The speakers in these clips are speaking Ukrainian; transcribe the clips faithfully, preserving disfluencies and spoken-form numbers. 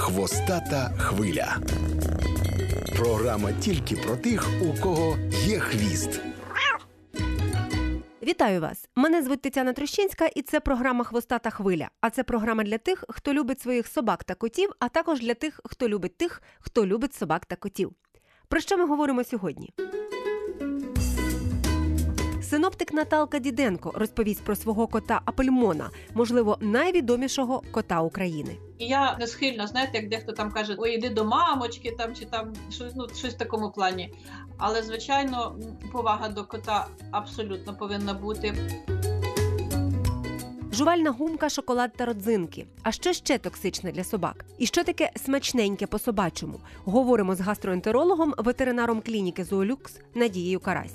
Хвостата хвиля. Програма тільки про тих, у кого є хвіст. Вітаю вас! Мене звуть Тетяна Трощинська, і це програма «Хвостата хвиля». А це програма для тих, хто любить своїх собак та котів, а також для тих, хто любить тих, хто любить собак та котів. Про що ми говоримо сьогодні? Синоптик Наталка Діденко розповість про свого кота Апельмона, можливо, найвідомішого кота України. Я не схильна, знаєте, як дехто там каже, ой, іди до мамочки, там, чи там щось, ну, щось в такому плані. Але, звичайно, повага до кота абсолютно повинна бути. Жувальна гумка, шоколад та родзинки. А що ще токсичне для собак? І що таке смачненьке по-собачому? Говоримо з гастроентерологом, ветеринаром клініки «Зоолюкс» Надією Карась.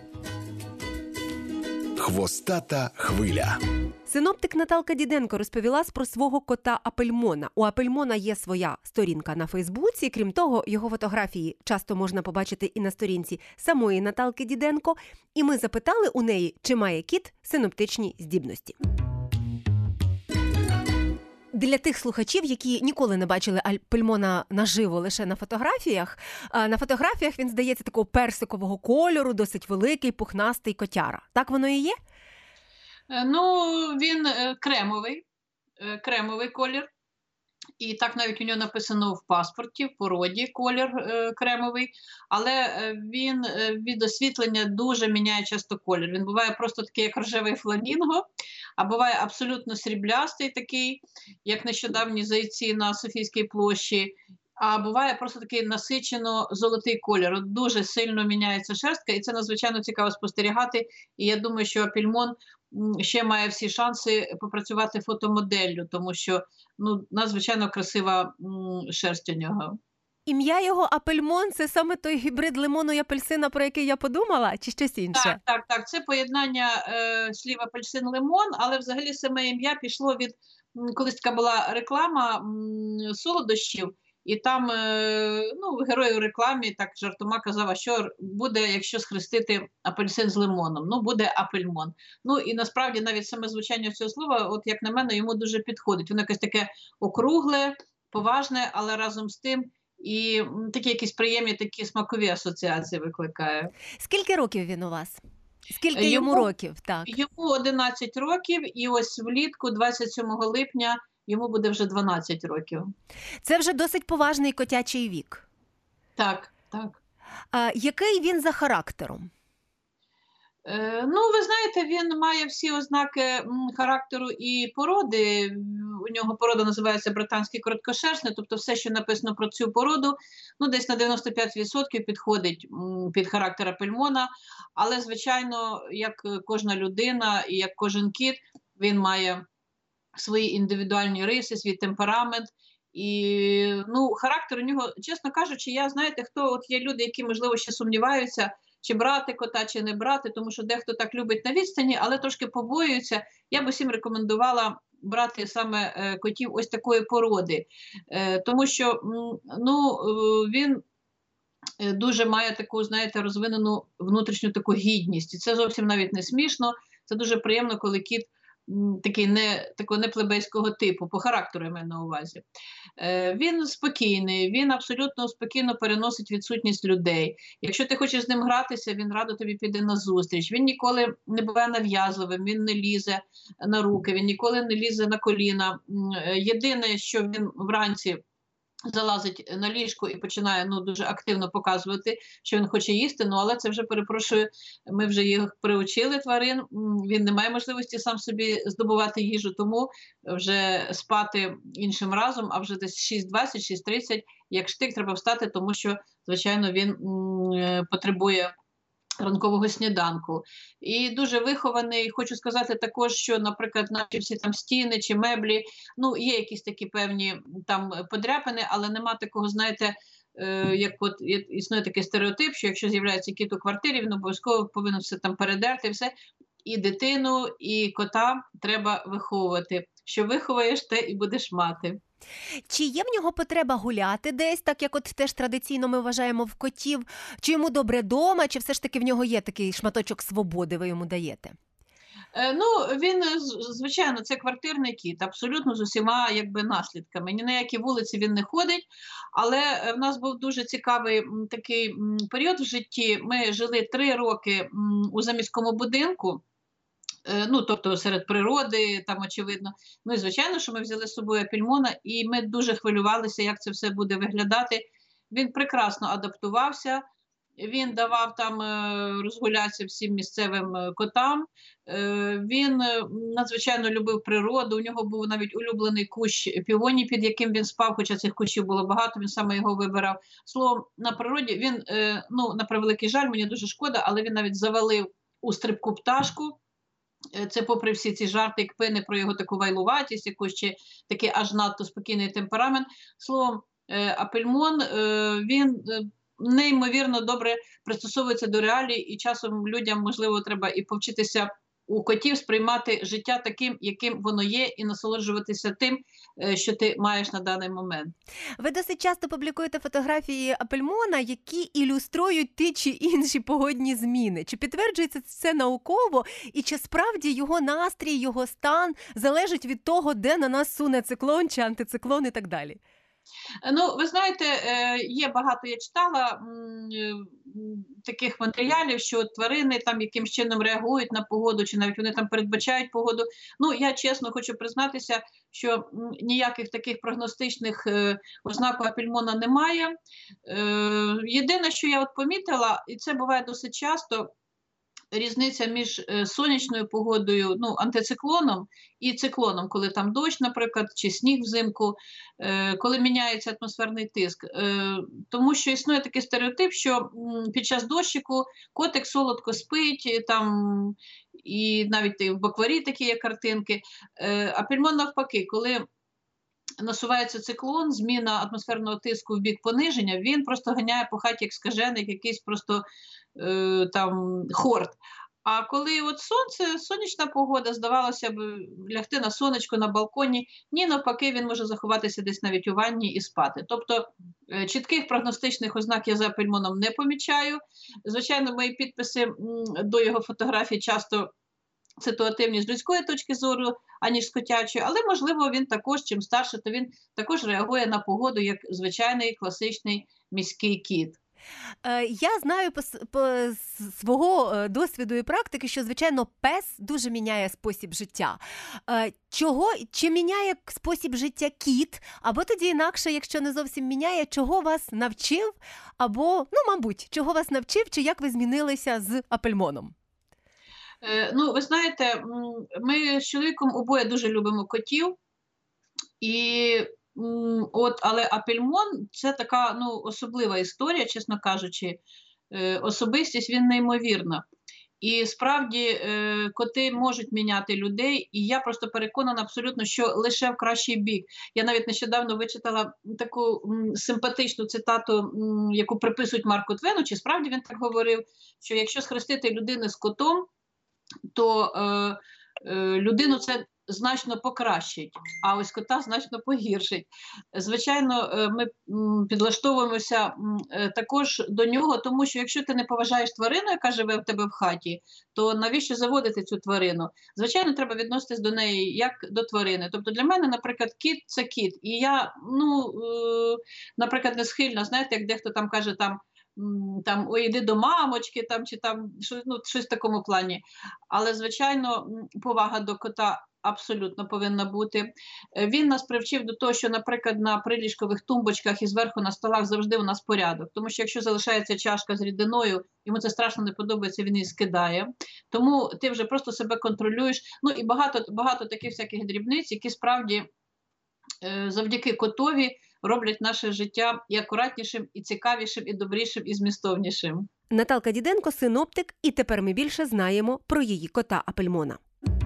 Хвостата хвиля. Синоптик Наталка Діденко розповіла про свого кота Апельмона. У Апельмона є своя сторінка на Фейсбуці. Крім того, його фотографії часто можна побачити і на сторінці самої Наталки Діденко. І ми запитали у неї, чи має кіт синоптичні здібності. Для тих слухачів, які ніколи не бачили Апельмона наживо, лише на фотографіях, на фотографіях він здається такого персикового кольору, досить великий, пухнастий котяра. Так воно і є? Ну, він кремовий, кремовий колір. І так навіть у нього написано в паспорті, в породі колір е, кремовий, але він е, від освітлення дуже міняє часто колір. Він буває просто такий, як рожевий фламінго, а буває абсолютно сріблястий такий, як нещодавні зайці на Софійській площі, а буває просто такий насичено-золотий колір. От дуже сильно міняється шерстка, і це надзвичайно цікаво спостерігати. І я думаю, що Апельмон ще має всі шанси попрацювати фотомоделлю, тому що ну, надзвичайно красива м, шерсть у нього. Ім'я його Апельмон – це саме той гібрид лимону і апельсина, про який я подумала, чи щось інше? Так, так, так. Це поєднання е, слів апельсин-лимон, але взагалі саме ім'я пішло від, м, колись така була реклама м, солодощів, і там е, ну, герой у рекламі так жартома казав, а що буде, якщо схрестити апельсин з лимоном? Ну, буде Апельмон. Ну, і насправді навіть саме звучання цього слова, от як на мене, йому дуже підходить. Воно якесь таке округле, поважне, але разом з тим і такі якісь приємні такі смакові асоціації викликає. Скільки років він у вас? Скільки йому, йому років? Так. Йому одинадцять років, і ось влітку, двадцять сьомого липня, йому буде вже дванадцять років. Це вже досить поважний котячий вік. Так, так. А який він за характером? Е, ну, ви знаєте, він має всі ознаки м, характеру і породи. У нього порода називається британський короткошерстний, тобто все, що написано про цю породу, ну, десь на дев'яносто п'ять відсотків підходить м, під характер Апельмона. Але, звичайно, як кожна людина і як кожен кіт, він має свої індивідуальні риси, свій темперамент. І, ну, характер у нього, чесно кажучи, я, знаєте, хто, от є люди, які, можливо, ще сумніваються, чи брати кота, чи не брати, тому що дехто так любить на відстані, але трошки побоюються. Я б усім рекомендувала брати саме е, котів ось такої породи, е, тому що, м, ну, е, він дуже має таку, знаєте, розвинену внутрішню таку гідність. І це зовсім навіть не смішно, це дуже приємно, коли кіт такий не, такого не плебейського типу, по характеру я маю на увазі. Е, він спокійний, він абсолютно спокійно переносить відсутність людей. Якщо ти хочеш з ним гратися, він радо тобі піде на зустріч. Він ніколи не буває нав'язливим, він не лізе на руки, він ніколи не лізе на коліна. Єдине, що він вранці залазить на ліжко і починає ну, дуже активно показувати, що він хоче їсти, ну але це вже, перепрошую, ми вже їх приучили тварин, він не має можливості сам собі здобувати їжу, тому вже спати іншим разом, а вже десь шість двадцять, шість тридцять, як штик, треба встати, тому що, звичайно, він м, потребує ранкового сніданку. І дуже вихований. Хочу сказати також, що, наприклад, наші всі там стіни чи меблі, ну, є якісь такі певні там подряпини, але нема такого, знаєте, е, як от існує такий стереотип, що якщо з'являється кіт у квартирі, він обов'язково повинен все там передерти, все. І дитину, і кота треба виховувати. Що виховаєш, те і будеш мати. Чи є в нього потреба гуляти десь, так як от теж традиційно ми вважаємо в котів? Чи йому добре дома, чи все ж таки в нього є такий шматочок свободи, ви йому даєте? Ну, він, звичайно, це квартирний кіт, абсолютно з усіма якби наслідками. Ні на які вулиці він не ходить, але в нас був дуже цікавий такий період в житті. Ми жили три роки у заміському будинку, ну, тобто серед природи, там очевидно. Ну, і звичайно, що ми взяли з собою апельмона, і ми дуже хвилювалися, як це все буде виглядати. Він прекрасно адаптувався. Він давав там розгулятися всім місцевим котам. Він надзвичайно любив природу. У нього був навіть улюблений кущ півоній, під яким він спав, хоча цих кущів було багато, він саме його вибирав. Словом, на природі він, ну, на превеликий жаль, мені дуже шкода, але він навіть завалив у стрибку пташку. Це попри всі ці жарти і кпини про його таку вайлуватість, якусь чи такий аж надто спокійний темперамент. Словом, апельмон, він неймовірно добре пристосовується до реалій, і часом людям, можливо, треба і повчитися у котів сприймати життя таким, яким воно є, і насолоджуватися тим, що ти маєш на даний момент. Ви досить часто публікуєте фотографії апельмона, які ілюструють ті чи інші погодні зміни. Чи підтверджується це науково, і чи справді його настрій, його стан залежить від того, де на нас суне циклон чи антициклон і так далі? Ну, ви знаєте, є багато, я читала таких матеріалів, що тварини там якимсь чином реагують на погоду, чи навіть вони там передбачають погоду. Ну, я чесно хочу признатися, що ніяких таких прогностичних ознак у апельмона немає. Єдине, що я от помітила, і це буває досить часто, різниця між сонячною погодою, ну, антициклоном і циклоном, коли там дощ, наприклад, чи сніг взимку, коли міняється атмосферний тиск. Тому що існує такий стереотип, що під час дощику котик солодко спить, там, і навіть в букварі такі є картинки. Апельмон навпаки, коли насувається циклон, зміна атмосферного тиску в бік пониження, він просто ганяє по хаті як скажений, як якийсь просто е, там хорд. А коли от сонце, сонячна погода, здавалося б, лягти на сонечко, на балконі, ні, навпаки, він може заховатися десь навіть у ванні і спати. Тобто е, чітких прогностичних ознак я за апельмоном не помічаю. Звичайно, мої підписи м, до його фотографій часто ситуативні з людської точки зору, аніж з котячої, але, можливо, він також, чим старше, то він також реагує на погоду, як звичайний класичний міський кіт. Я знаю по, по свого досвіду і практики, що, звичайно, пес дуже міняє спосіб життя. Чого, чи міняє спосіб життя кіт, або тоді інакше, якщо не зовсім міняє, чого вас навчив, або, ну, мабуть, чого вас навчив, чи як ви змінилися з апельмоном? Ну, ви знаєте, ми з чоловіком обоє дуже любимо котів, і от, але апельмон – це така, ну, особлива історія, чесно кажучи, особистість, він неймовірна. І справді коти можуть міняти людей, і я просто переконана абсолютно, що лише в кращий бік. Я навіть нещодавно вичитала таку симпатичну цитату, яку приписують Марку Твену, чи справді він так говорив, що якщо схрестити людину з котом, то е, е, людину це значно покращить, а ось кота значно погіршить. Звичайно, е, ми м, підлаштовуємося м, е, також до нього, тому що якщо ти не поважаєш тварину, яка живе в тебе в хаті, то навіщо заводити цю тварину? Звичайно, треба відноситись до неї як до тварини. Тобто для мене, наприклад, кіт – це кіт. І я, ну, е, наприклад, не схильна, знаєте, як дехто там каже, там, там, ой, іди до мамочки, там, чи там, щось, ну, щось в такому плані. Але, звичайно, повага до кота абсолютно повинна бути. Він нас привчив до того, що, наприклад, на приліжкових тумбочках і зверху на столах завжди у нас порядок. Тому що якщо залишається чашка з рідиною, йому це страшно не подобається, він її скидає. Тому ти вже просто себе контролюєш. Ну і багато, багато таких всяких дрібниць, які справді завдяки котові роблять наше життя і акуратнішим, і цікавішим, і добрішим, і змістовнішим. Наталка Діденко – синоптик, і тепер ми більше знаємо про її кота Апельмона.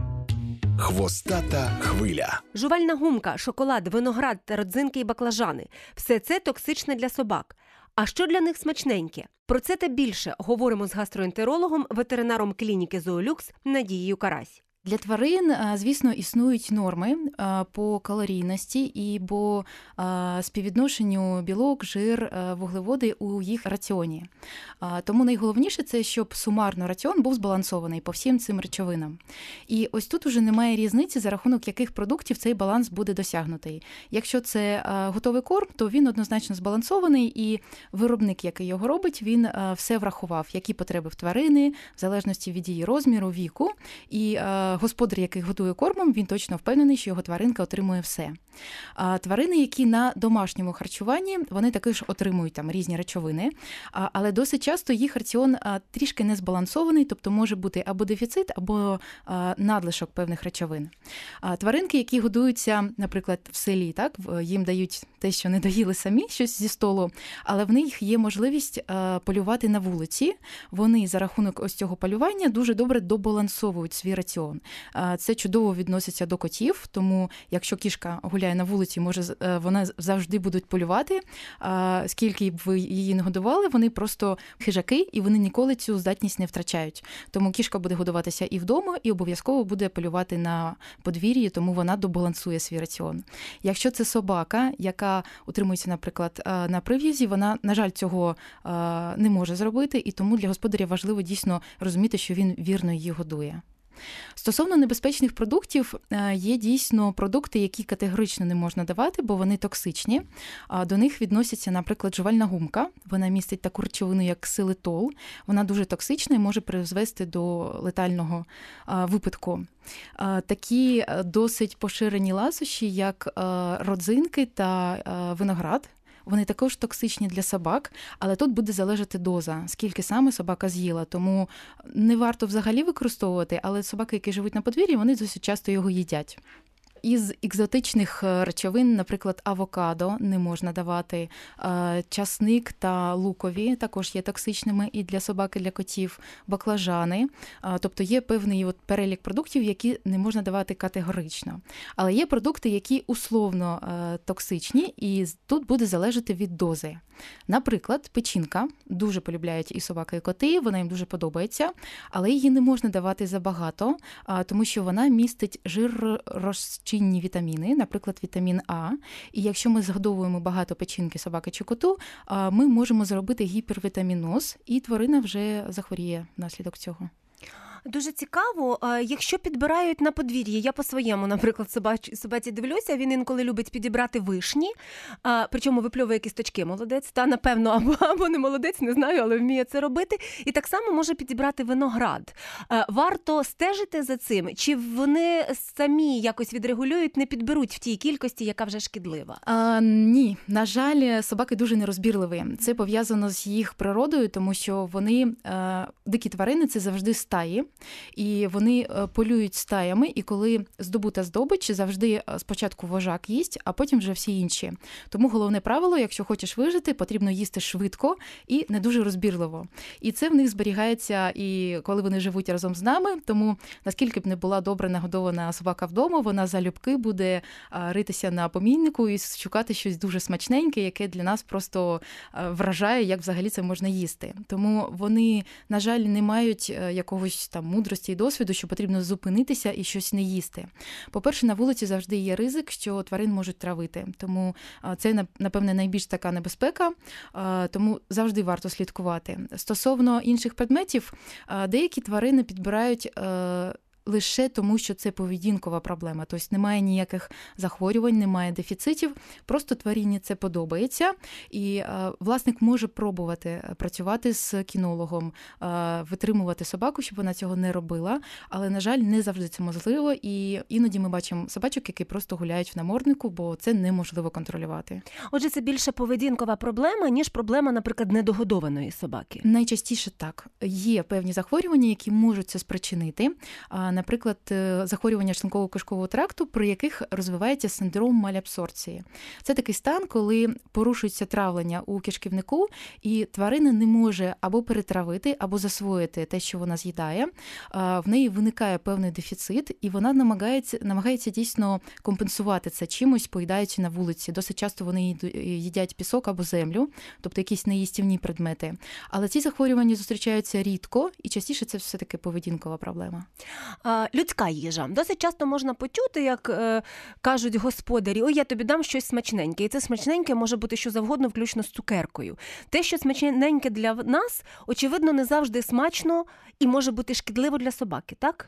Хвостата хвиля. Жувальна гумка, шоколад, виноград та родзинки і баклажани – все це токсичне для собак. А що для них смачненьке? Про це та більше говоримо з гастроентерологом, ветеринаром клініки «Зоолюкс» Надією Карась. Для тварин, звісно, існують норми по калорійності і по співвідношенню білок, жир, вуглеводи у їх раціоні. Тому найголовніше – це, щоб сумарно раціон був збалансований по всім цим речовинам. І ось тут уже немає різниці, за рахунок яких продуктів цей баланс буде досягнутий. Якщо це готовий корм, то він однозначно збалансований, і виробник, який його робить, він все врахував, які потреби в тварини, в залежності від її розміру, віку, і господар, який готує кормом, він точно впевнений, що його тваринка отримує все. А тварини, які на домашньому харчуванні, вони також отримують там різні речовини, але досить часто їх раціон трішки не збалансований, тобто може бути або дефіцит, або надлишок певних речовин. Тваринки, які годуються, наприклад, в селі, так, їм дають те, що не доїли самі, щось зі столу, але в них є можливість полювати на вулиці. Вони за рахунок ось цього полювання дуже добре добалансовують свій раціон. Це чудово відноситься до котів, тому якщо кішка гуляє на вулиці, може, вона завжди будуть полювати. Скільки б ви її не годували, вони просто хижаки, і вони ніколи цю здатність не втрачають. Тому кішка буде годуватися і вдома, і обов'язково буде полювати на подвір'ї, тому вона добалансує свій раціон. Якщо це собака, яка утримується, наприклад, на прив'язі, вона, на жаль, цього не може зробити, і тому для господаря важливо дійсно розуміти, що він вірно її годує. Стосовно небезпечних продуктів, є дійсно продукти, які категорично не можна давати, бо вони токсичні. До них відносяться, наприклад, жувальна гумка. Вона містить таку речовину, як ксилитол. Вона дуже токсична і може призвести до летального випадку. Такі досить поширені ласощі, як родзинки та виноград. Вони також токсичні для собак, але тут буде залежати доза, скільки саме собака з'їла. Тому не варто взагалі використовувати, але собаки, які живуть на подвір'ї, вони досить часто його їдять. Із екзотичних речовин, наприклад, авокадо не можна давати, часник та лукові також є токсичними і для собак, і для котів, баклажани. Тобто є певний от перелік продуктів, які не можна давати категорично. Але є продукти, які условно токсичні, і тут буде залежати від дози. Наприклад, печінка дуже полюбляють і собаки, і коти, вона їм дуже подобається, але її не можна давати забагато, тому що вона містить жиророзчинні вітаміни, наприклад, вітамін А. І якщо ми згодовуємо багато печінки собаки чи коту, ми можемо зробити гіпервітаміноз, і тварина вже захворіє внаслідок цього. Дуже цікаво, якщо підбирають на подвір'ї, я по своєму, наприклад, собаці, собаці дивлюся, він інколи любить підібрати вишні, а, причому випльовує кісточки, молодець, та, напевно, або, або не молодець, не знаю, але вміє це робити. І так само може підібрати виноград. А, варто стежити за цим, чи вони самі якось відрегулюють, не підберуть в тій кількості, яка вже шкідлива? А, ні, на жаль, собаки дуже нерозбірливі. Це пов'язано з їх природою, тому що вони, а, дикі тварини, це завжди стаї. І вони полюють стаями, і коли здобута здобич, завжди спочатку вожак їсть, а потім вже всі інші. Тому головне правило, якщо хочеш вижити, потрібно їсти швидко і не дуже розбірливо. І це в них зберігається, і коли вони живуть разом з нами, тому наскільки б не була добре нагодована собака вдома, вона залюбки буде ритися на помійнику і шукати щось дуже смачненьке, яке для нас просто вражає, як взагалі це можна їсти. Тому вони, на жаль, не мають якогось там мудрості і досвіду, що потрібно зупинитися і щось не їсти. По-перше, на вулиці завжди є ризик, що тварин можуть травити. Тому це, напевне, найбільш така небезпека, тому завжди варто слідкувати. Стосовно інших предметів, деякі тварини підбирають лише тому, що це поведінкова проблема. Тобто немає ніяких захворювань, немає дефіцитів, просто тварині це подобається. І власник може пробувати працювати з кінологом, витримувати собаку, щоб вона цього не робила, але, на жаль, не завжди це можливо. І іноді ми бачимо собачок, які просто гуляють в наморднику, бо це неможливо контролювати. Отже, це більше поведінкова проблема, ніж проблема, наприклад, недогодованої собаки? Найчастіше так. Є певні захворювання, які можуть це спричинити. Наприклад, захворювання шлунково-кишкового тракту, при яких розвивається синдром малабсорбції. Це такий стан, коли порушується травлення у кишківнику, і тварина не може або перетравити, або засвоїти те, що вона з'їдає. В неї виникає певний дефіцит, і вона намагається, намагається дійсно компенсувати це чимось, поїдаючи на вулиці. Досить часто вони їдять пісок або землю, тобто якісь неїстівні предмети. Але ці захворювання зустрічаються рідко, і частіше це все-таки поведінкова проблема. Людська їжа. Досить часто можна почути, як е, кажуть господарі, ой, я тобі дам щось смачненьке. І це смачненьке може бути що завгодно, включно з цукеркою. Те, що смачненьке для нас, очевидно, не завжди смачно і може бути шкідливо для собаки, так?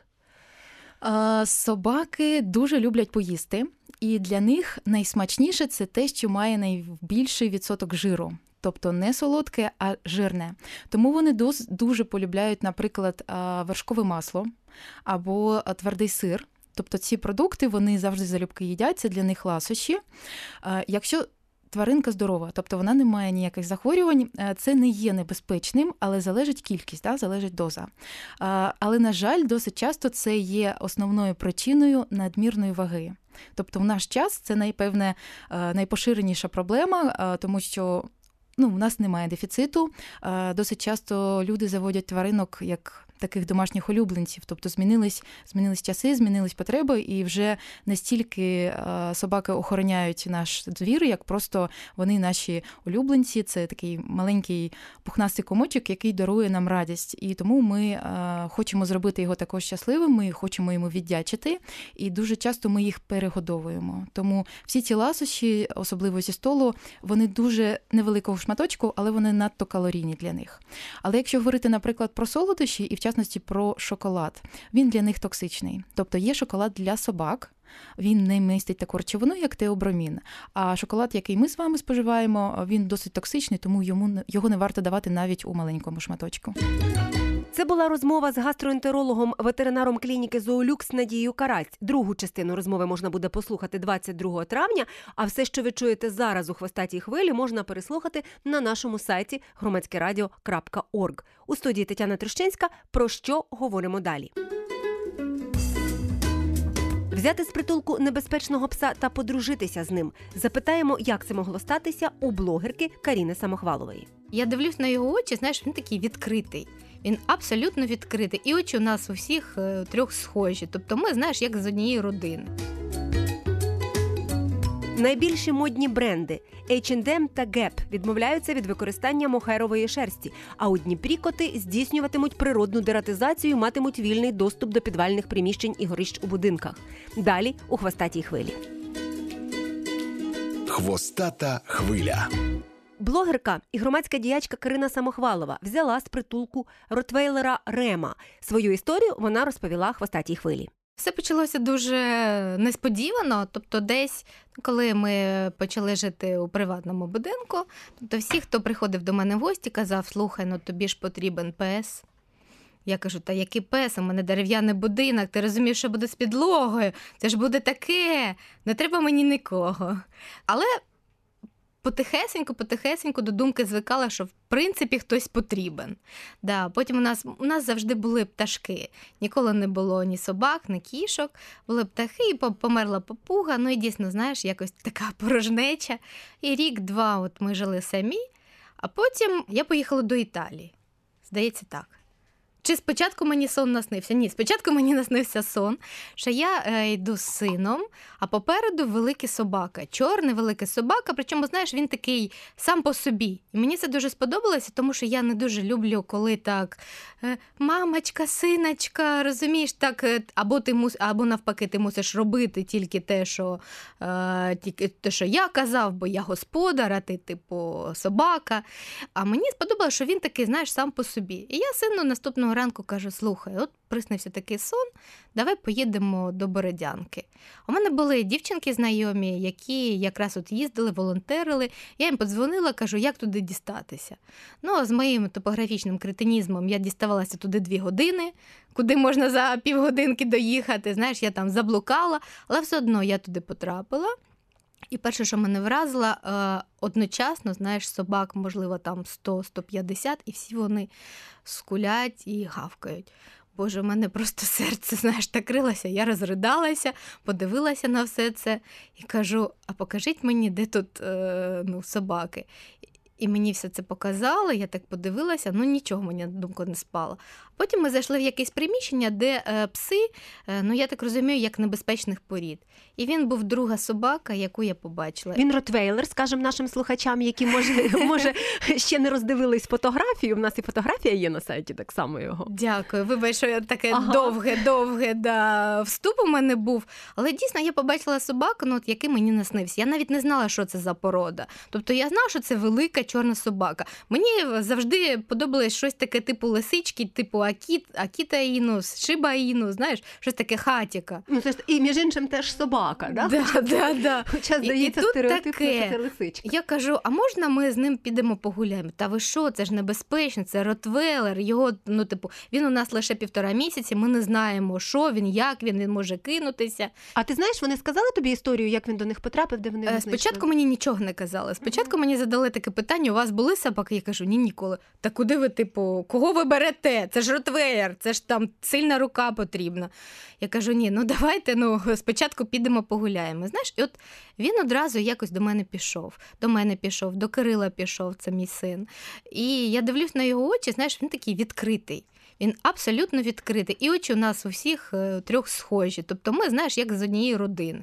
Собаки дуже люблять поїсти, і для них найсмачніше – це те, що має найбільший відсоток жиру. Тобто не солодке, а жирне. Тому вони дуже полюбляють, наприклад, вершкове масло або твердий сир. Тобто ці продукти вони завжди залюбки їдять, це для них ласощі. Якщо тваринка здорова, тобто вона не має ніяких захворювань, це не є небезпечним, але залежить кількість, да, залежить доза. Але, на жаль, досить часто це є основною причиною надмірної ваги. Тобто в наш час це, напевне, найпоширеніша проблема, тому що ну, у нас немає дефіциту. Досить часто люди заводять тваринок як таких домашніх улюбленців. Тобто змінились, змінились часи, змінились потреби, і вже не стільки собаки охороняють наш двір, як просто вони наші улюбленці. Це такий маленький пухнастий комочок, який дарує нам радість. І тому ми хочемо зробити його також щасливим, ми хочемо йому віддячити, і дуже часто ми їх перегодовуємо. Тому всі ці ласощі, особливо зі столу, вони дуже невеликого шматочку, але вони надто калорійні для них. Але якщо говорити, наприклад, про солодощі, і в частності про шоколад, він для них токсичний. Тобто є шоколад для собак, він не містить таку речовину, як теобромін. А шоколад, який ми з вами споживаємо, він досить токсичний, тому йому, його не варто давати навіть у маленькому шматочку. Це була розмова з гастроентерологом, ветеринаром клініки «Зоолюкс» Надією Карась. Другу частину розмови можна буде послухати двадцять другого травня, а все, що ви чуєте зараз у «Хвостатій хвилі», можна переслухати на нашому сайті громадське радіо крапка орг. У студії Тетяна Трощинська. Про що говоримо далі? Взяти з притулку небезпечного пса та подружитися з ним. Запитаємо, як це могло статися у блогерки Каріни Самохвалової. Я дивлюсь на його очі, знаєш, він такий відкритий. Він абсолютно відкритий. І очі у нас у всіх е, трьох схожі. Тобто ми, знаєш, як з однієї родини. Найбільші модні бренди ейч енд ем та Gap відмовляються від використання мохерової шерсті, а у Дніпрі коти здійснюватимуть природну дератизацію і матимуть вільний доступ до підвальних приміщень і горищ у будинках. Далі у «Хвостатій хвилі». Хвостата хвиля. Блогерка і громадська діячка Карина Самохвалова взяла з притулку ротвейлера Рема. Свою історію вона розповіла «Хвостатій хвилі». Все почалося дуже несподівано, тобто десь, коли ми почали жити у приватному будинку, тобто всі, хто приходив до мене в гості, казав, слухай, ну тобі ж потрібен пес. Я кажу, та який пес, у мене дерев'яний будинок, ти розумієш, що буде з підлогою, це ж буде таке, не треба мені нікого. Але потихесеньку, потихесеньку до думки звикала, що в принципі хтось потрібен. Да, потім у нас, у нас завжди були пташки. Ніколи не було ні собак, ні кішок. Були птахи, і померла папуга. Ну і дійсно, знаєш, якось така порожнеча. І рік-два от ми жили самі, а потім я поїхала до Італії. Здається, так. Чи спочатку мені сон наснився? Ні, спочатку мені наснився сон, що я е, йду з сином, а попереду великий собака, чорний великий собака, причому, знаєш, він такий сам по собі. І мені це дуже сподобалося, тому що я не дуже люблю, коли так е, мамочка, синочка, розумієш, так, е, або, ти мус, або навпаки ти мусиш робити тільки те, що, е, тільки те, що я казав, бо я господар, а ти, типу, собака. А мені сподобалося, що він такий, знаєш, сам по собі. І я сину наступного ранку кажу, слухай, от приснився такий сон, давай поїдемо до Бородянки. У мене були дівчинки знайомі, які якраз от їздили, волонтерили. Я їм подзвонила, кажу, як туди дістатися. Ну, а з моїм топографічним кретинізмом я діставалася туди дві години, куди можна за півгодинки доїхати. Знаєш, я там заблукала, але все одно я туди потрапила. І перше, що мене вразило, одночасно, знаєш, собак, можливо, там сто - сто п'ятдесят, і всі вони скулять і гавкають. Боже, у мене просто серце, знаєш, так крилося. Я розридалася, подивилася на все це і кажу, а покажіть мені, де тут е, ну, собаки. І мені все це показали, я так подивилася, ну нічого мені на думку не спало. Потім ми зайшли в якесь приміщення, де е, пси, е, ну я так розумію, як небезпечних порід. І він був друга собака, яку я побачила. Він ротвейлер, скажемо нашим слухачам, які, може, може ще не роздивились фотографію. У нас і фотографія є на сайті так само його. Дякую. Вибач, що я таке ага. довге-довге да, вступ у мене був. Але дійсно я побачила собаку, ну, от, який мені наснився. Я навіть не знала, що це за порода. Тобто я знала, що це велика чорна собака. Мені завжди подобалось щось таке типу лисички, типу Акіт, Акіта Інус, Шиба Інус, знаєш, щось таке хатіка. Ну, це ж, і між іншим теж собака, да? Да, Хоча, да, да. Хоча, здається, стереотипно, що це лисичка. Я кажу, а можна ми з ним підемо погуляємо? Та ви що, це ж небезпечно, це ротвейлер, його, ну, типу, він у нас лише півтора місяці, ми не знаємо, що він, як він, він може кинутися. А ти знаєш, вони сказали тобі історію, як він до них потрапив, де вони його знайшли? Спочатку мені нічого не казали. Спочатку мені задали таке питання, у вас були собаки? Я кажу, ні, ніколи. Та куди ви, типу, кого ви берете? Це ж ротвейлер, це ж там сильна рука потрібна. Я кажу, ні, ну давайте, ну, спочатку підемо погуляємо. Знаєш, і от він одразу якось до мене пішов. До мене пішов, до Кирила пішов, це мій син. І я дивлюсь на його очі, знаєш, він такий відкритий. Він абсолютно відкритий. І очі у нас у всіх трьох схожі. Тобто ми, знаєш, як з однієї родини.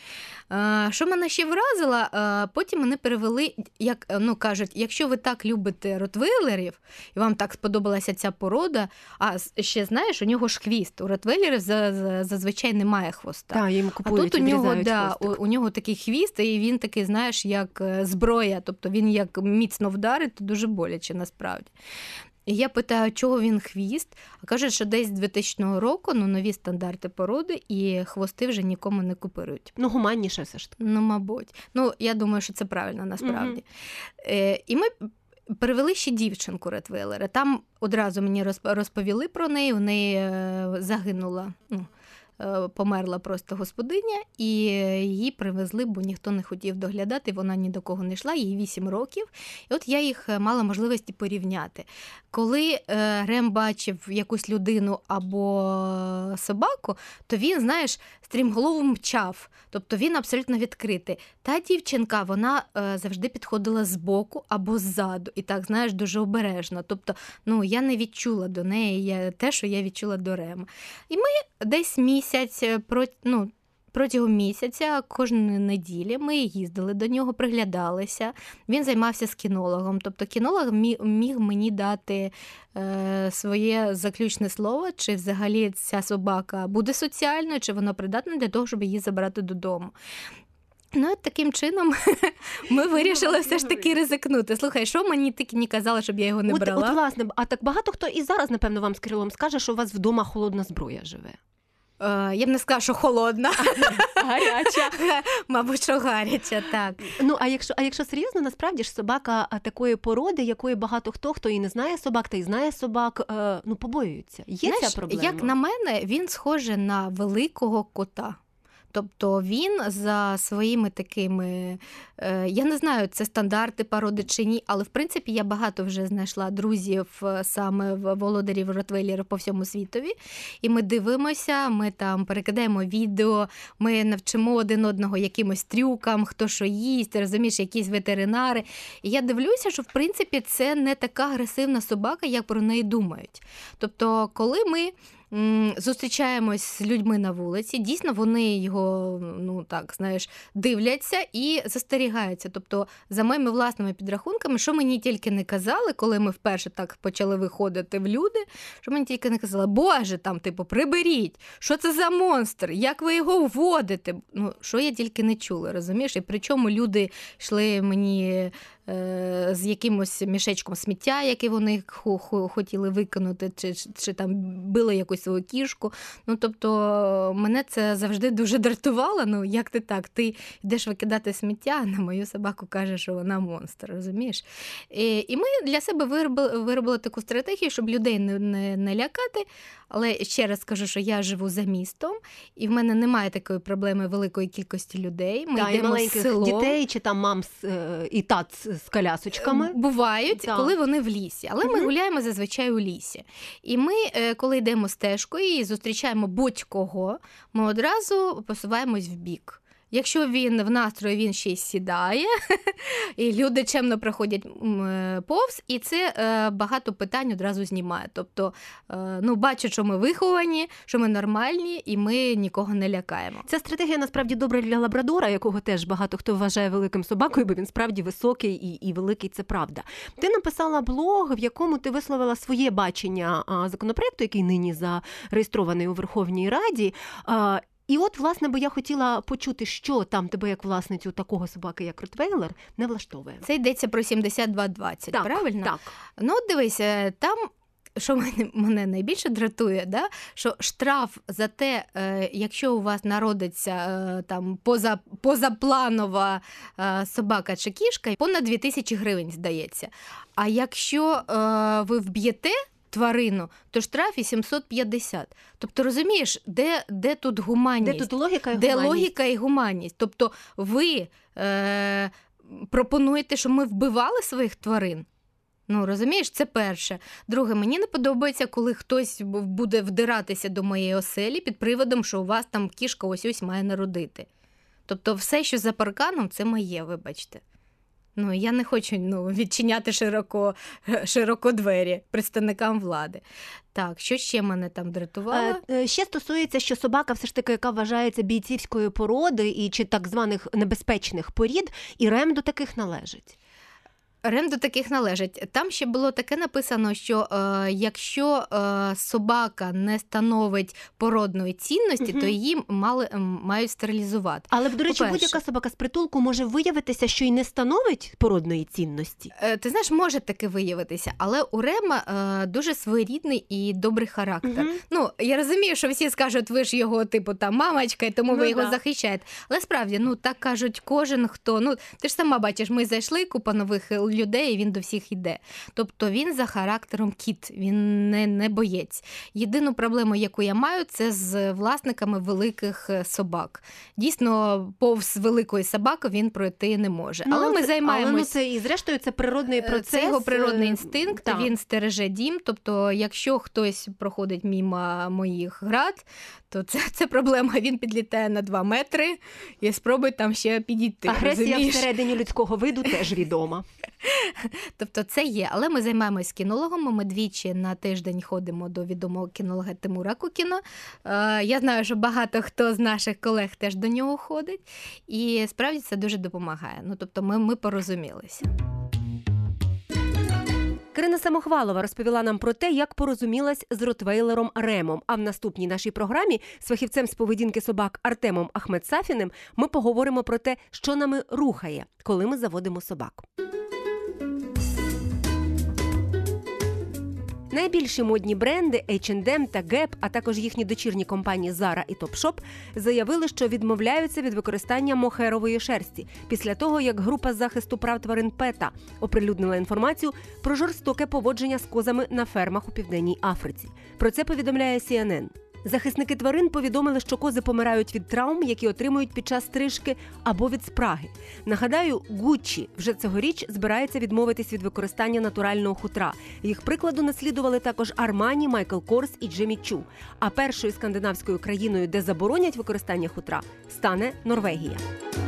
Що мене ще вразило, потім мене перевели, як ну, кажуть, якщо ви так любите ротвейлерів, і вам так сподобалася ця порода, а ще, знаєш, у нього ж хвіст. У ротвейлерів зазвичай немає хвоста. Так, їм купують, а тут у нього, да, у, у нього такий хвіст, і він такий, знаєш, як зброя, тобто він як міцно вдарить, то дуже боляче насправді. І я питаю, чого він хвіст, а кажуть, що десь з двохтисячного року ну, нові стандарти породи і хвости вже нікому не купирують. Ну, гуманніше все ж таки. Ну, мабуть. Ну, я думаю, що це правильно насправді. Mm-hmm. Е, і ми перевели ще дівчинку ротвейлера. Там одразу мені розповіли про неї, в неї загинула, ну, померла просто господиня, і її привезли, бо ніхто не хотів доглядати, вона ні до кого не йшла, їй вісім років. І от я їх мала можливості порівняти. Коли Рем бачив якусь людину або собаку, то він, знаєш, стрімголово мчав. Тобто він абсолютно відкритий. Та дівчинка, вона завжди підходила збоку або ззаду. І так, знаєш, дуже обережно. Тобто, ну, я не відчула до неї те, що я відчула до Рема. І ми десь місяць, ну, протягом місяця, кожної неділі ми їздили до нього, приглядалися. Він займався з кінологом. Тобто кінолог міг мені дати е, своє заключне слово, чи взагалі ця собака буде соціальною, чи вона придатна для того, щоб її забрати додому. Ну, от таким чином ми вирішили все ж таки ризикнути. Слухай, що мені тільки не казали, щоб я його не от, брала? От, власне, а так багато хто і зараз, напевно, вам з Кирилом скаже, що у вас вдома холодна зброя живе. Я б не сказала, що холодна. Гаряча. Мабуть, що гаряча, так. Ну, а якщо, а якщо серйозно, насправді ж собака такої породи, якої багато хто, хто і не знає собак, та й знає собак, ну, побоюються. Є Знаєш, ця проблема? Як на мене, він схожий на великого кота. Тобто він за своїми такими, я не знаю, це стандарти породи чи ні, але в принципі я багато вже знайшла друзів саме володарів ротвейлерів по всьому світові. І ми дивимося, ми там перекидаємо відео, ми навчимо один одного якимось трюкам, хто що їсть, розумієш, якісь ветеринари. І я дивлюся, що в принципі це не така агресивна собака, як про неї думають. Тобто коли ми зустрічаємось з людьми на вулиці, дійсно вони його, ну так, знаєш, дивляться і застерігаються. Тобто за моїми власними підрахунками, що мені тільки не казали, коли ми вперше так почали виходити в люди, що мені тільки не казали, боже, там, типу, приберіть, що це за монстр, як ви його вводите? Ну, що я тільки не чула, розумієш? І причому люди йшли мені з якимось мішечком сміття, який вони хотіли викинути, чи, чи, чи там били якусь свою кішку. Ну, тобто, мене це завжди дуже дратувало. Ну, як ти так? Ти йдеш викидати сміття, а на мою собаку кажеш, що вона монстр, розумієш? І, і ми для себе виробили, виробили таку стратегію, щоб людей не, не, не лякати. Але ще раз скажу, що я живу за містом, і в мене немає такої проблеми великої кількості людей. Ми да, йдемо і маленьких селом. Дітей, чи там мам з, і тат з колясочками. Бувають, да. Коли вони в лісі. Але угу. ми гуляємо зазвичай у лісі. І ми, коли йдемо стежкою і зустрічаємо будь-кого, ми одразу посуваємось в бік. Якщо він в настрої, він ще й сідає, і люди чемно проходять повз, і це е, багато питань одразу знімає. Тобто, е, ну, бачать, що ми виховані, що ми нормальні, і ми нікого не лякаємо. Ця стратегія насправді добра для лабрадора, якого теж багато хто вважає великим собакою, бо він справді високий і, і великий, це правда. Ти написала блог, в якому ти висловила своє бачення а, законопроекту, який нині зареєстрований у Верховній Раді. А, І от, власне, бо я хотіла почути, що там тебе, як власницю такого собаки, як ротвейлер, не влаштовує. Це йдеться про сімдесят два двадцять, так, правильно? Так. Ну, дивися, там, що мене, мене найбільше дратує, да? Що штраф за те, е, якщо у вас народиться е, там поза, позапланова е, собака чи кішка, понад дві тисячі гривень, здається. А якщо е, ви вб'єте тварину, то штраф і сімсот п'ятдесят. Тобто, розумієш, де, де тут гуманність? Де тут логіка і де гуманність? Де логіка і гуманність? Тобто, ви е, пропонуєте, щоб ми вбивали своїх тварин? Ну, розумієш, це перше. Друге, мені не подобається, коли хтось буде вдиратися до моєї оселі під приводом, що у вас там кішка ось-ось має народити. Тобто, все, що за парканом, це моє, вибачте. Ну, я не хочу ну, відчиняти широко, широко двері представникам влади. Так, що ще мене там дратувало? Е, ще стосується, що собака все ж таки, яка вважається бійцівської породи і чи так званих небезпечних порід, і рем до таких належить. Рем до таких належить. Там ще було таке написано, що е, якщо е, собака не становить породної цінності, угу. то її мали, мають стерилізувати. Але, до речі, По-перше, будь-яка собака з притулку може виявитися, що й не становить породної цінності. Е, ти знаєш, може таке виявитися, але у Рема е, дуже своєрідний і добрий характер. Угу. Ну, я розумію, що всі скажуть, ви ж його, типу, там, мамочка, і тому ну, ви його да. захищаєте. Але справді, ну, так кажуть кожен, хто... Ну, ти ж сама бачиш, ми зайшли, купа нових людей, і він до всіх йде. Тобто він за характером кіт, він не, не боєць. Єдину проблему, яку я маю, це з власниками великих собак. Дійсно, повз великої собаки він пройти не може. Ну, але ми це, займаємось... Але ну, це і зрештою це природний процес. Це його природний інстинкт, так. Він стереже дім. Тобто, якщо хтось проходить мимо моїх град, то це, це проблема. Він підлітає на два метри і спробує там ще підійти. Агресія розумієш? всередині людського виду теж відома. Тобто це є. Але ми займаємось кінологом, ми двічі на тиждень ходимо до відомого кінолога Тимура Кукіна. Я знаю, що багато хто з наших колег теж до нього ходить. І справді це дуже допомагає. Ну, тобто ми, ми порозумілися. Катерина Самохвалова розповіла нам про те, як порозумілась з ротвейлером Ремом. А в наступній нашій програмі з фахівцем з поведінки собак Артемом Ахметсафіним ми поговоримо про те, що нами рухає, коли ми заводимо собак. Найбільші модні бренди ейч енд ем та Gap, а також їхні дочірні компанії Zara і Topshop заявили, що відмовляються від використання мохерової шерсті після того, як група захисту прав тварин PETA оприлюднила інформацію про жорстоке поводження з козами на фермах у Південній Африці. Про це повідомляє сі ен ен. Захисники тварин повідомили, що кози помирають від травм, які отримують під час стрижки або від спраги. Нагадаю, Gucci вже цьогоріч збирається відмовитись від використання натурального хутра. Їх прикладу наслідували також Armani, Michael Kors і Jimmy Choo. А першою скандинавською країною, де заборонять використання хутра, стане Норвегія.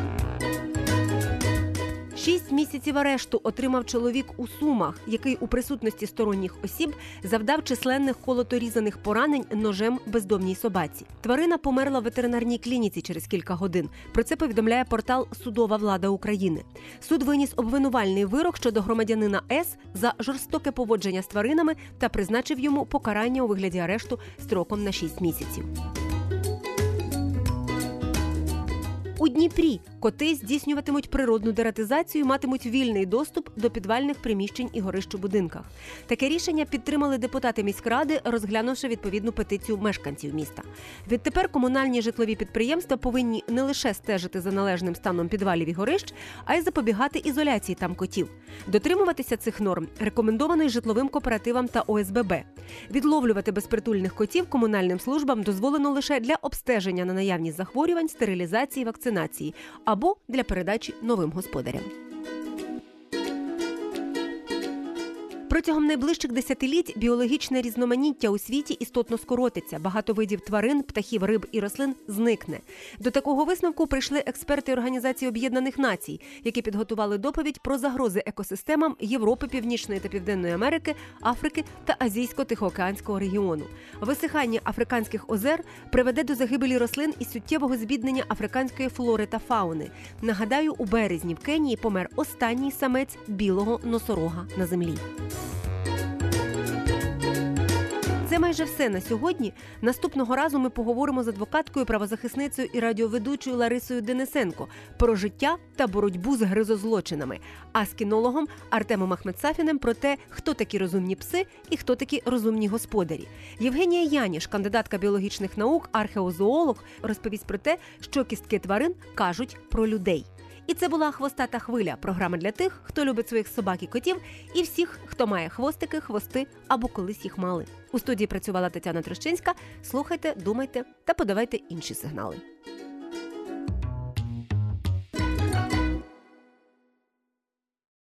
Шість місяців арешту отримав чоловік у Сумах, який у присутності сторонніх осіб завдав численних колоторізаних поранень ножем бездомній собаці. Тварина померла в ветеринарній клініці через кілька годин. Про це повідомляє портал «Судова влада України». Суд виніс обвинувальний вирок щодо громадянина С за жорстоке поводження з тваринами та призначив йому покарання у вигляді арешту строком на шість місяців. У Дніпрі коти здійснюватимуть природну дератизацію і матимуть вільний доступ до підвальних приміщень і горищ у будинках. Таке рішення підтримали депутати міськради, розглянувши відповідну петицію мешканців міста. Відтепер комунальні житлові підприємства повинні не лише стежити за належним станом підвалів і горищ, а й запобігати ізоляції там котів. Дотримуватися цих норм рекомендовано й житловим кооперативам та о ес бе бе. Відловлювати безпритульних котів комунальним службам дозволено лише для обстеження на наявність захворювань, стерилізації, вакцинації або для передачі новим господарям. Протягом найближчих десятиліть біологічне різноманіття у світі істотно скоротиться. Багато видів тварин, птахів, риб і рослин зникне. До такого висновку прийшли експерти Організації Об'єднаних Націй, які підготували доповідь про загрози екосистемам Європи, Північної та Південної Америки, Африки та Азійсько-Тихоокеанського регіону. Висихання африканських озер приведе до загибелі рослин і суттєвого збіднення африканської флори та фауни. Нагадаю, у березні в Кенії помер останній самець білого носорога на землі. Це майже все на сьогодні. Наступного разу ми поговоримо з адвокаткою, правозахисницею і радіоведучою Ларисою Денисенко про життя та боротьбу з гризозлочинами, а з кінологом Артемом Ахметсафіним про те, хто такі розумні пси і хто такі розумні господарі. Євгенія Яніш, кандидатка біологічних наук, археозоолог, розповість про те, що кістки тварин кажуть про людей. І це була «Хвостата хвиля» – програма для тих, хто любить своїх собак і котів, і всіх, хто має хвостики, хвости або колись їх мали. У студії працювала Тетяна Трощинська. Слухайте, думайте та подавайте інші сигнали.